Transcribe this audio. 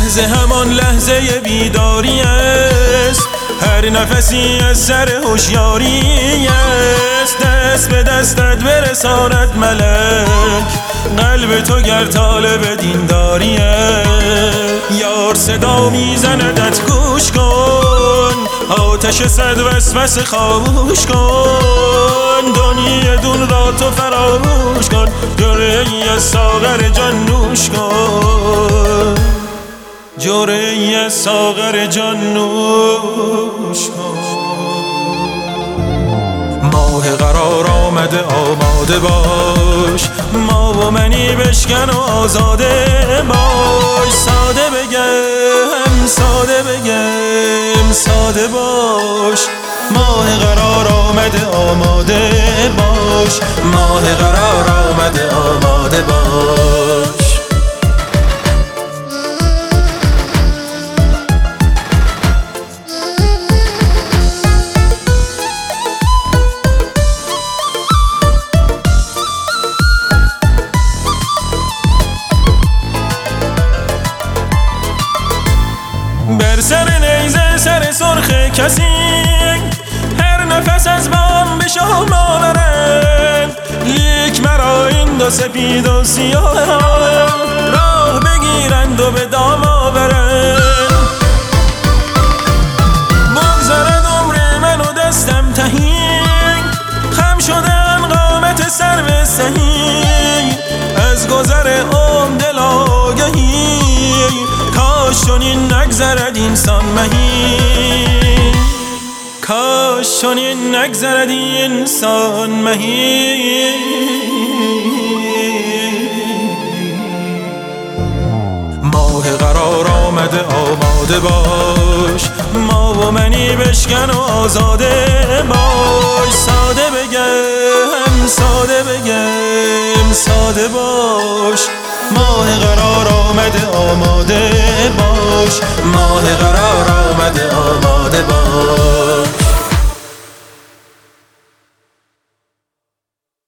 لحظه همان لحظه بیداری است، هر نفسی از سر هوشیاری است. دست به دستت برساند ملک، قلب تو گر طالب دینداری است. یار صدا میزندت گوش کن، آتش صد وسوسه خاموش کن. دنیای دون را تو فراموش کن، جرعه‌ای از ساغر جان نوش کن، جرعه‌ای از ساغر جان نوش کن. ماه قرار آمده آماده باش، ما و منی بشکن و آزاده باش. ساده بگم ساده بگم ساده باش، ماه قرار آمده آماده باش، ماه قرار آمده آماده باش. بر سر نیزه سر سرخ کسی، هر نفس از بام به شام آورند. لیک مرا این دو سپید و سیاه راه بگیرند و به دام آورند. بگذارد عمر من و دستم تهی، خم شدم قامت سرو سهی. از گذر عمر دل آگهی، کاش چنین نگذرد اینسان مهی، کاش چنین نگذرد اینسان مهی. ماه قرار آمده آماده باش، ما و منی بشکن و آزاده باش. ساده بگم ساده بگم ساده باش، ماه قرار آمده آماده باش، ماه قرار آمده آماده باش.